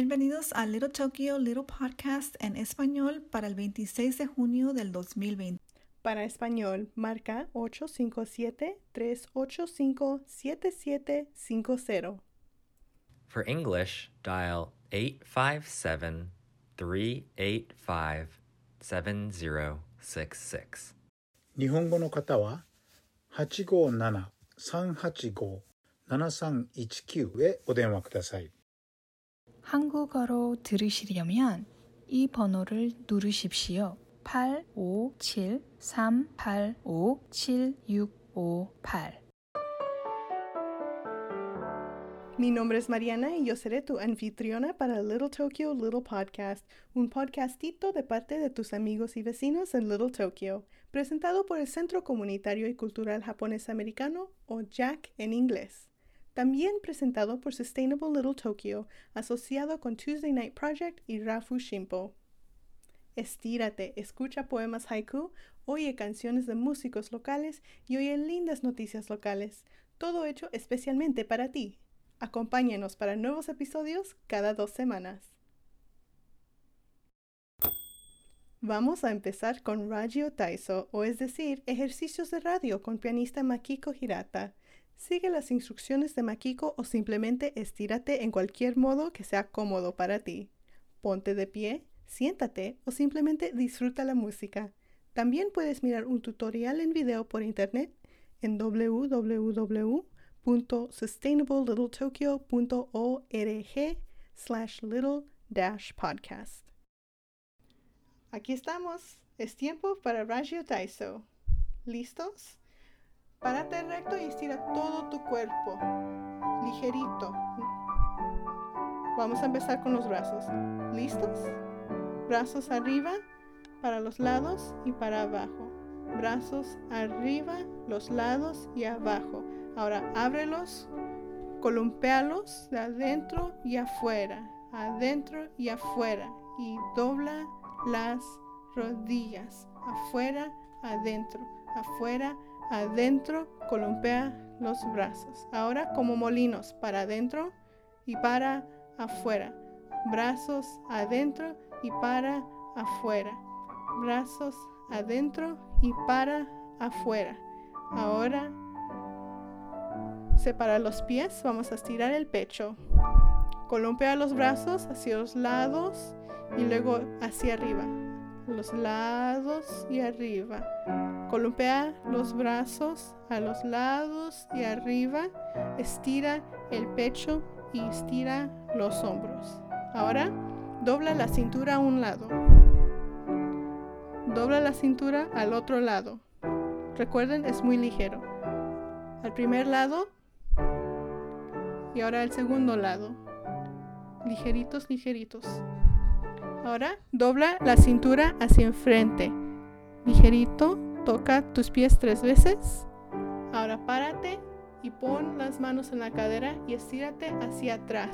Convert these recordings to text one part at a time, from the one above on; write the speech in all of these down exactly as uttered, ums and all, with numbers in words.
Bienvenidos a Little Tokyo Little Podcast en español para el veintiséis de junio del dos mil veinte. Para español, marca ocho cinco siete, tres ocho cinco, siete siete cinco cero. For English, dial eight five seven, three eight five, seven zero six six. 日本語の方ははちごなな、さんはちご、ななさんいちきゅうへお電話ください. 한국어로 들으시려면 이 번호를 누르십시오. 팔 오 칠, 삼 팔 오, 칠 육 오 팔. Mi nombre es Mariana y yo seré tu anfitriona para Little Tokyo Little Podcast, un podcastito de parte de tus amigos y vecinos en Little Tokyo, presentado por el Centro Comunitario y Cultural Japonés Americano, o Jack en inglés. También presentado por Sustainable Little Tokyo, asociado con Tuesday Night Project y Rafu Shimpo. Estírate, escucha poemas haiku, oye canciones de músicos locales y oye lindas noticias locales, todo hecho especialmente para ti. Acompáñanos para nuevos episodios cada dos semanas. Vamos a empezar con Radio Taiso, o es decir, ejercicios de radio con pianista Makiko Hirata. Sigue las instrucciones de Makiko o simplemente estírate en cualquier modo que sea cómodo para ti. Ponte de pie, siéntate o simplemente disfruta la música. También puedes mirar un tutorial en video por internet en w w w punto sustainable little tokyo punto org slash little dash podcast. Aquí estamos. Es tiempo para Radio Taiso. ¿Listos? Párate recto y estira todo tu cuerpo. Ligerito. Vamos a empezar con los brazos. ¿Listos? Brazos arriba, para los lados y para abajo. Brazos arriba, los lados y abajo. Ahora ábrelos, columpéalos de adentro y afuera, adentro y afuera. Y dobla las rodillas. Afuera, adentro, afuera, adentro, columpea los brazos. Ahora como molinos, para adentro y para afuera. Brazos adentro y para afuera. Brazos adentro y para afuera. Ahora, separa los pies, vamos a estirar el pecho. Columpea los brazos hacia los lados y luego hacia arriba. Los lados y arriba. Columpea los brazos a los lados y arriba. Estira el pecho y estira los hombros. Ahora, dobla la cintura a un lado. Dobla la cintura al otro lado. Recuerden, es muy ligero. Al primer lado y ahora al segundo lado. Ligeritos, ligeritos. Ahora, dobla la cintura hacia enfrente. Ligerito, toca tus pies tres veces. Ahora párate y pon las manos en la cadera y estírate hacia atrás.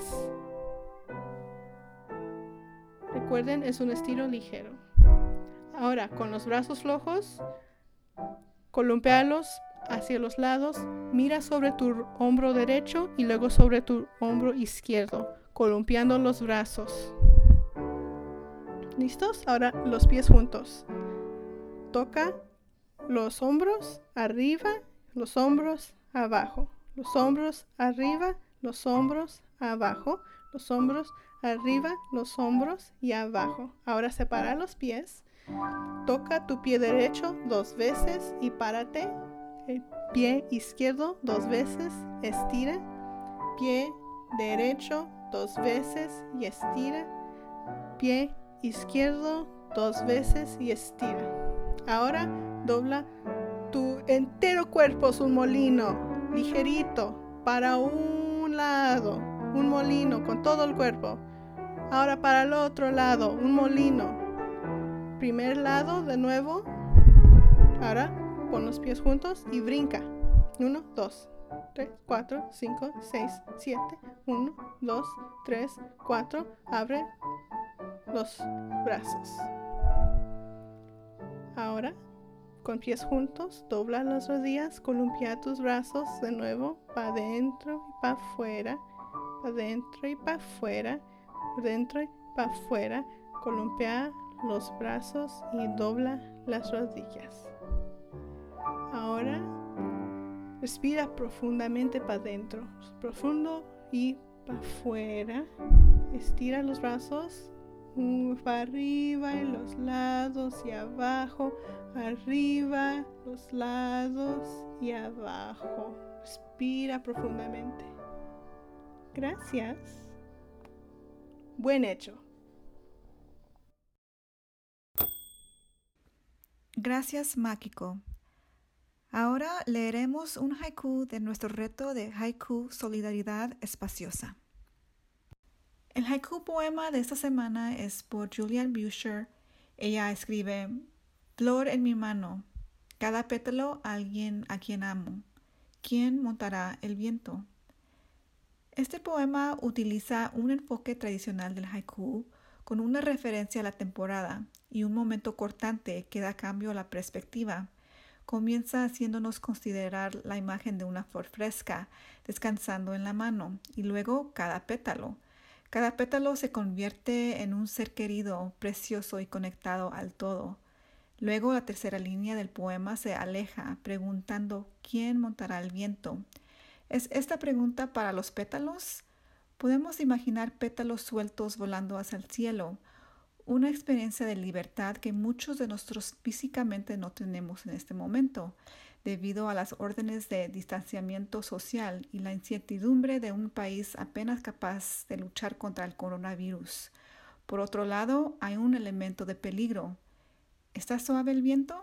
Recuerden, es un estilo ligero. Ahora, con los brazos flojos, columpéalos hacia los lados. Mira sobre tu hombro derecho y luego sobre tu hombro izquierdo, columpiando los brazos. ¿Listos? Ahora los pies juntos. Toca los hombros arriba, los hombros abajo. Los hombros arriba, los hombros abajo. Los hombros arriba, los hombros y abajo. Ahora separa los pies. Toca tu pie derecho dos veces y párate. El pie izquierdo dos veces, estira. Pie derecho dos veces y estira. Pie izquierdo dos veces y estira. Ahora dobla tu entero cuerpo, es un molino, ligerito, para un lado, un molino con todo el cuerpo. Ahora para el otro lado, un molino. Primer lado de nuevo. Ahora pon los pies juntos y brinca. Uno, dos, tres, cuatro, cinco, seis, siete. Uno, dos, tres, cuatro. Abre los brazos. Ahora, con pies juntos, dobla las rodillas, columpia tus brazos de nuevo, para adentro y para afuera, para adentro y para afuera. por dentro y para afuera, columpia los brazos y dobla las rodillas. Ahora respira profundamente para adentro, profundo y para afuera. Estira los brazos para arriba y los lados y abajo, arriba, los lados y abajo. Respira profundamente. Gracias. Buen hecho. Gracias, Makiko. Ahora leeremos un haiku de nuestro reto de Haiku Solidaridad Espaciosa. El haiku poema de esta semana es por Julianne Busher. Ella escribe: Flor en mi mano, cada pétalo alguien a quien amo. ¿Quién montará el viento? Este poema utiliza un enfoque tradicional del haiku con una referencia a la temporada y un momento cortante que da cambio a la perspectiva. Comienza haciéndonos considerar la imagen de una flor fresca descansando en la mano y luego cada pétalo. Cada pétalo se convierte en un ser querido, precioso y conectado al todo. Luego la tercera línea del poema se aleja, preguntando ¿quién montará el viento? ¿Es esta pregunta para los pétalos? Podemos imaginar pétalos sueltos volando hacia el cielo, una experiencia de libertad que muchos de nosotros físicamente no tenemos en este momento, debido a las órdenes de distanciamiento social y la incertidumbre de un país apenas capaz de luchar contra el coronavirus. Por otro lado, hay un elemento de peligro. ¿Está suave el viento?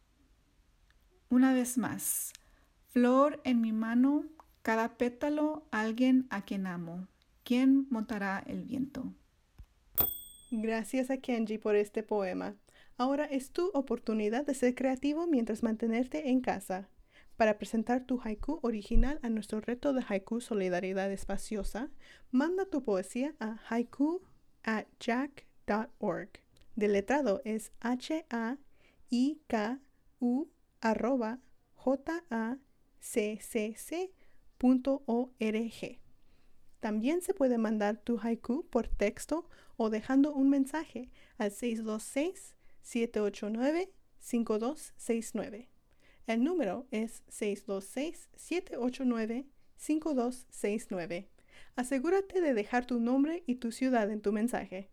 Una vez más, flor en mi mano, cada pétalo alguien a quien amo. ¿Quién montará el viento? Gracias a Kenji por este poema. Ahora es tu oportunidad de ser creativo mientras mantenerte en casa. Para presentar tu haiku original a nuestro reto de Haiku Solidaridad Espaciosa, manda tu poesía a haiku at jack dot org. Deletrado es H A I K U arroba J A C C C punto O R G. También se puede mandar tu haiku por texto o dejando un mensaje al seis dos seis, siete ocho nueve, cinco dos seis nueve. El número es seis dos seis, siete ocho nueve, cinco dos seis nueve. Asegúrate de dejar tu nombre y tu ciudad en tu mensaje.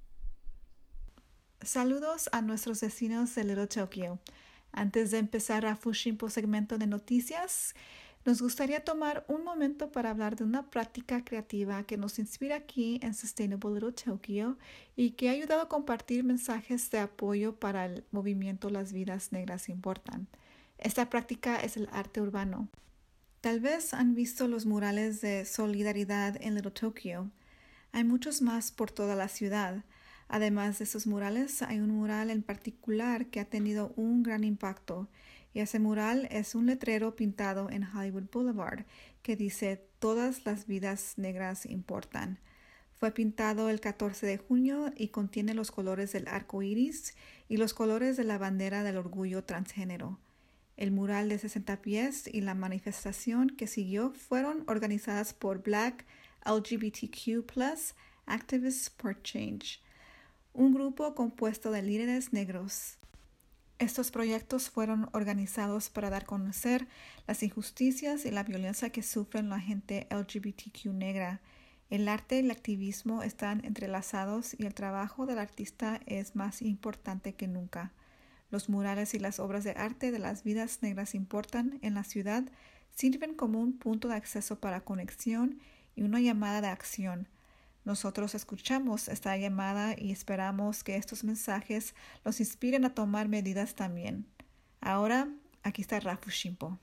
Saludos a nuestros vecinos de Little Tokyo. Antes de empezar a Fushimpo segmento de noticias, nos gustaría tomar un momento para hablar de una práctica creativa que nos inspira aquí en Sustainable Little Tokyo y que ha ayudado a compartir mensajes de apoyo para el movimiento Las Vidas Negras Importan. Esta práctica es el arte urbano. Tal vez han visto los murales de solidaridad en Little Tokyo. Hay muchos más por toda la ciudad. Además de esos murales, hay un mural en particular que ha tenido un gran impacto. Y ese mural es un letrero pintado en Hollywood Boulevard que dice «Todas las vidas negras importan». Fue pintado el catorce de junio y contiene los colores del arco iris y los colores de la bandera del orgullo transgénero. El mural de sesenta pies y la manifestación que siguió fueron organizadas por Black L G B T Q plus Activists for Change, un grupo compuesto de líderes negros. Estos proyectos fueron organizados para dar a conocer las injusticias y la violencia que sufren la gente L G B T Q negra. El arte y el activismo están entrelazados y el trabajo del artista es más importante que nunca. Los murales y las obras de arte de las vidas negras importan en la ciudad sirven como un punto de acceso para conexión y una llamada de acción. Nosotros escuchamos esta llamada y esperamos que estos mensajes los inspiren a tomar medidas también. Ahora, aquí está Rafu Shimpo.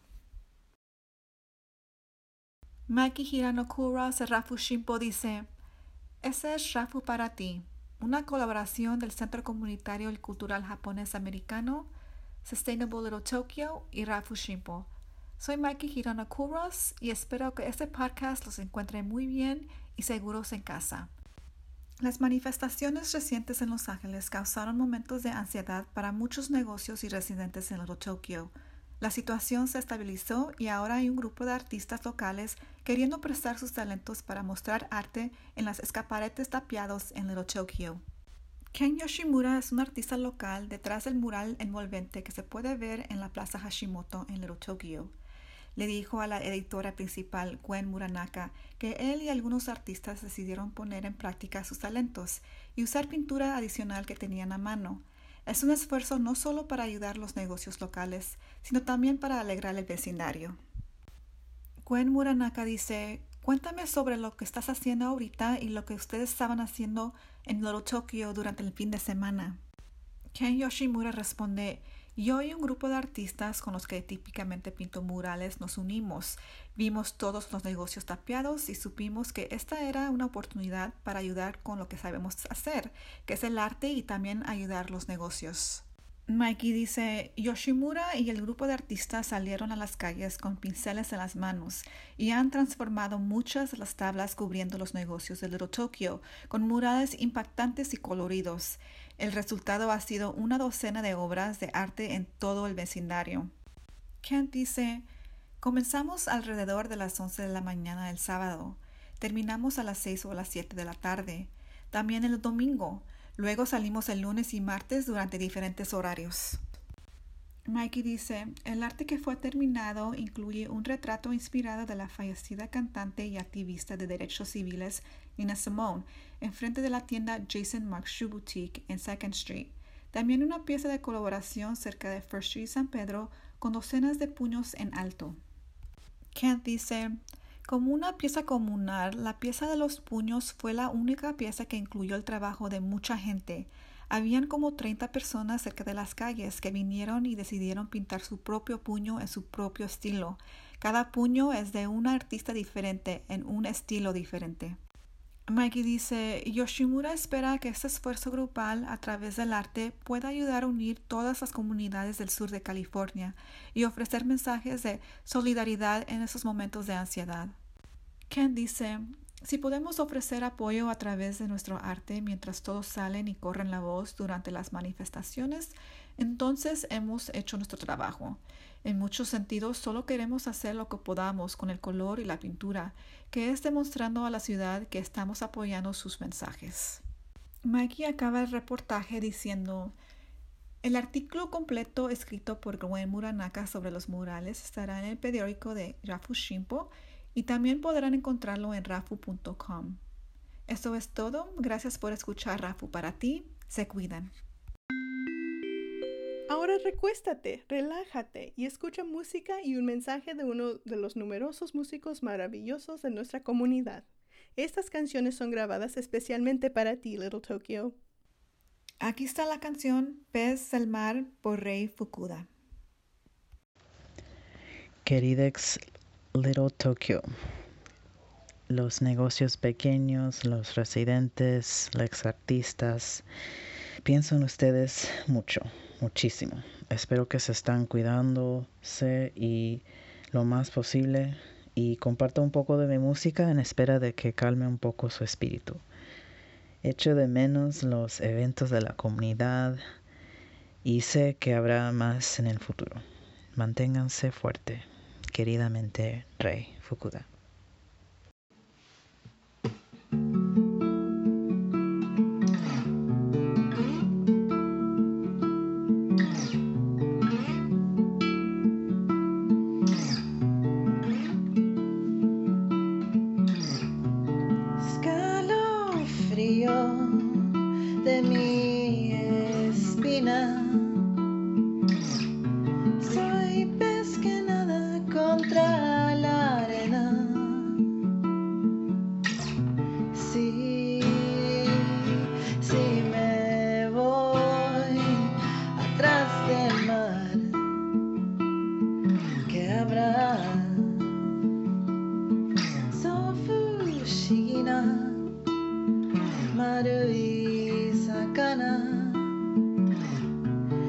Maki Hiranokura de Rafu Shimpo dice: Ese es Rafu para ti, una colaboración del Centro Comunitario y Cultural Japonés Americano, Sustainable Little Tokyo y Rafu Shimpo. Soy Maki Hiranokura y espero que este podcast los encuentre muy bien y seguros en casa. Las manifestaciones recientes en Los Ángeles causaron momentos de ansiedad para muchos negocios y residentes en Little Tokyo. La situación se estabilizó y ahora hay un grupo de artistas locales queriendo prestar sus talentos para mostrar arte en las escaparates tapiados en Little Tokyo. Ken Yoshimura es un artista local detrás del mural envolvente que se puede ver en la Plaza Hashimoto en Little Tokyo. Le dijo a la editora principal, Gwen Muranaka, que él y algunos artistas decidieron poner en práctica sus talentos y usar pintura adicional que tenían a mano. Es un esfuerzo no solo para ayudar los negocios locales, sino también para alegrar el vecindario. Gwen Muranaka dice, cuéntame sobre lo que estás haciendo ahorita y lo que ustedes estaban haciendo en Little Tokyo durante el fin de semana. Ken Yoshimura responde, yo y un grupo de artistas con los que típicamente pinto murales nos unimos. Vimos todos los negocios tapiados y supimos que esta era una oportunidad para ayudar con lo que sabemos hacer, que es el arte y también ayudar los negocios. Mikey dice, Yoshimura y el grupo de artistas salieron a las calles con pinceles en las manos y han transformado muchas de las tablas cubriendo los negocios de Little Tokyo con murales impactantes y coloridos. El resultado ha sido una docena de obras de arte en todo el vecindario. Kent dice, comenzamos alrededor de las once de la mañana del sábado. Terminamos a las seis o las siete de la tarde. También el domingo. Luego salimos el lunes y martes durante diferentes horarios. Mikey dice, el arte que fue terminado incluye un retrato inspirado de la fallecida cantante y activista de derechos civiles Nina Simone, enfrente de la tienda Jason Mark's Shoe Boutique en Second Street. También una pieza de colaboración cerca de First Street San Pedro con docenas de puños en alto. Kent dice, como una pieza comunal, la pieza de los puños fue la única pieza que incluyó el trabajo de mucha gente. Habían como treinta personas cerca de las calles que vinieron y decidieron pintar su propio puño en su propio estilo. Cada puño es de un artista diferente, en un estilo diferente. Mikey dice, Yoshimura espera que este esfuerzo grupal a través del arte pueda ayudar a unir todas las comunidades del sur de California y ofrecer mensajes de solidaridad en esos momentos de ansiedad. Ken dice, si podemos ofrecer apoyo a través de nuestro arte mientras todos salen y corren la voz durante las manifestaciones, entonces hemos hecho nuestro trabajo. En muchos sentidos, solo queremos hacer lo que podamos con el color y la pintura, que es demostrando a la ciudad que estamos apoyando sus mensajes. Mikey acaba el reportaje diciendo, el artículo completo escrito por Gwen Muranaka sobre los murales estará en el periódico de Rafu Shimpo y también podrán encontrarlo en rafu punto com. Eso es todo. Gracias por escuchar Rafu para ti. Se cuidan. Ahora recuéstate, relájate y escucha música y un mensaje de uno de los numerosos músicos maravillosos de nuestra comunidad. Estas canciones son grabadas especialmente para ti, Little Tokyo. Aquí está la canción Pez del Mar por Rei Fukuda. Queridex Little Tokyo, los negocios pequeños, los residentes, los artistas, pienso en ustedes mucho. Muchísimo. Espero que se están cuidándose y lo más posible y comparto un poco de mi música en espera de que calme un poco su espíritu. Echo de menos los eventos de la comunidad y sé que habrá más en el futuro. Manténganse fuerte. Queridamente, Rei Fukuda. De mi espina, soy pez que nada contra la arena. Sí, sí me voy atrás del mar, que habrá Sofushigina. Maru y sakana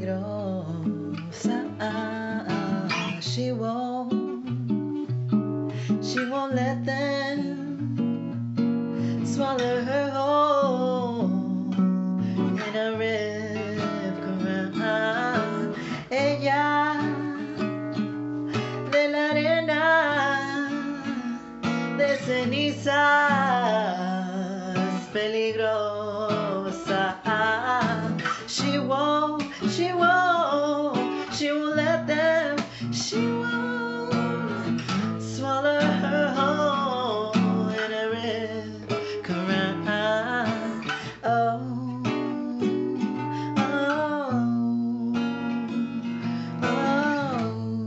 peligrosa. She won't, she won't let them swallow her whole in a rip current. Ella de la arena de cenizas peligrosa. She won't, she won't, she won't let them, she won't swallow her whole in a rip current. Oh, oh, oh,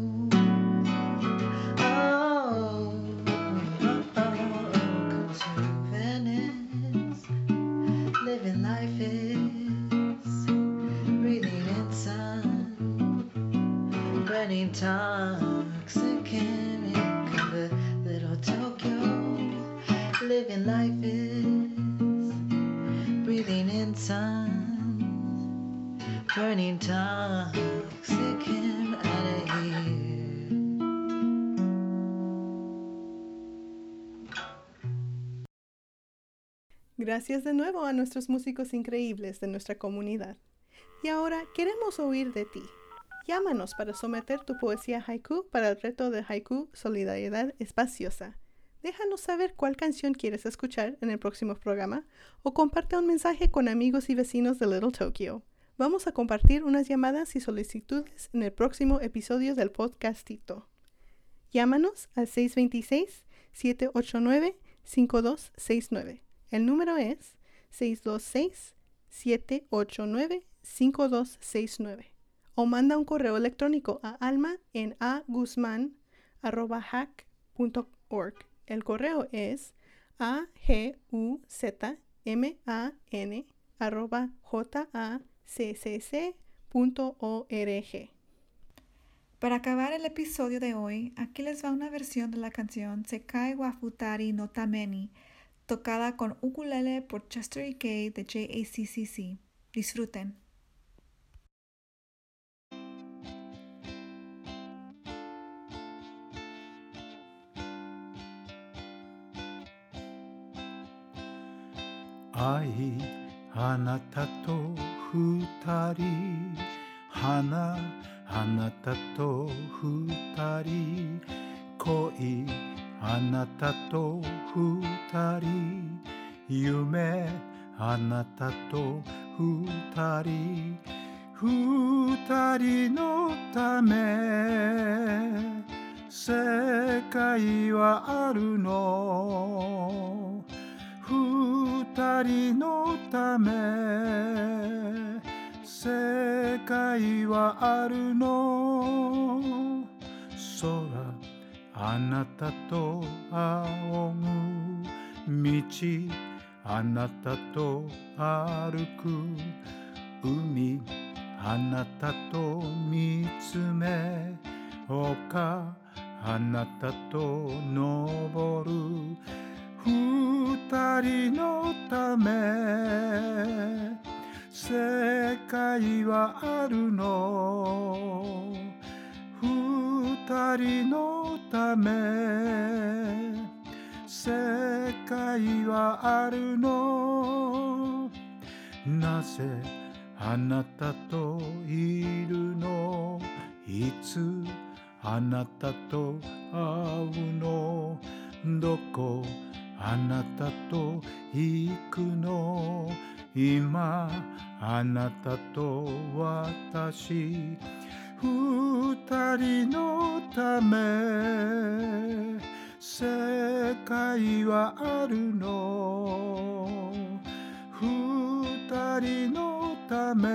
oh, oh, go to Venice, living life is breathing in sun, burning toxic chemical. The little Tokyo, living life is breathing in sun, burning toxic him out of here. Gracias de nuevo a nuestros músicos increíbles de nuestra comunidad. Y ahora queremos oír de ti. Llámanos para someter tu poesía haiku para el reto de Haiku Solidaridad Espaciosa. Déjanos saber cuál canción quieres escuchar en el próximo programa o comparte un mensaje con amigos y vecinos de Little Tokyo. Vamos a compartir unas llamadas y solicitudes en el próximo episodio del podcastito. Llámanos al seis dos seis, siete ocho nueve, cinco dos seis nueve. El número es seis dos seis, siete ocho nueve, cinco dos seis nueve. O manda un correo electrónico a alma en aguzman arroba hack punto org. El correo es a g u z m a n arroba j a c c c punto org. Para acabar el episodio de hoy, aquí les va una versión de la canción Sekai wa Futari no Tameni, tocada con ukulele por Chester Ikei de J A C C C. Disfruten. Ai, あなたと二人、花、あなたと二人、恋、あなたと二人、夢、あなたと二人、二人のため世界はあるの、二人のため世界はあるの、空、あなたと仰ぐ道、あなたと歩く海、あなたと見つめ丘、あなたと登る、二人のため世界はあるの、二人のため世界はあるの、なぜあなたといるの、いつあなたと会うの、どこあなたと行くの、今あなたと私、二人のため世界はあるの、二人のため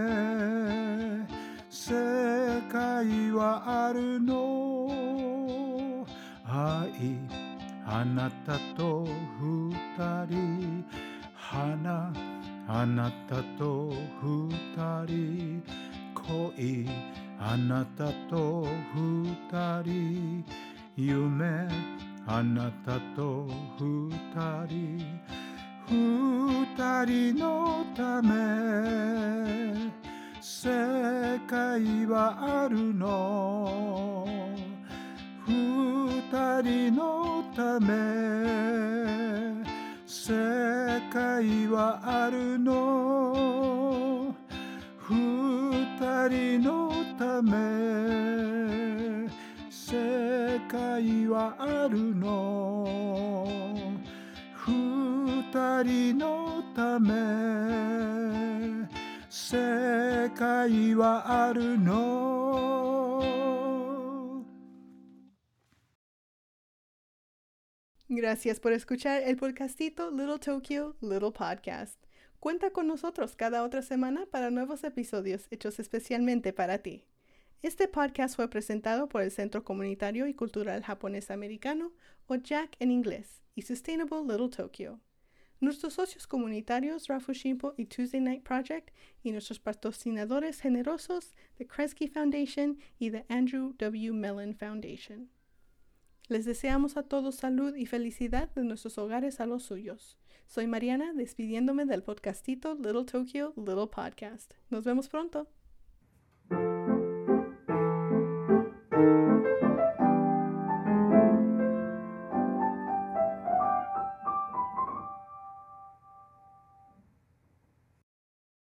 世界はあるの、愛、あなたと二人、花、あなたと二人、恋、あなたと二人、夢、あなたと二人、二人のため世世界はあるの二人のため世界はあるの二人のため世界はあるの二人のため世界はあるの。 Gracias por escuchar el podcastito Little Tokyo Little Podcast. Cuenta con nosotros cada otra semana para nuevos episodios hechos especialmente para ti. Este podcast fue presentado por el Centro Comunitario y Cultural Japonés Americano, o J A C en inglés, y Sustainable Little Tokyo. Nuestros socios comunitarios Rafushimpo y Tuesday Night Project y nuestros patrocinadores generosos The Kresge Foundation y The Andrew W. Mellon Foundation. Les deseamos a todos salud y felicidad de nuestros hogares a los suyos. Soy Mariana, despidiéndome del podcastito Little Tokyo Little Podcast. Nos vemos pronto.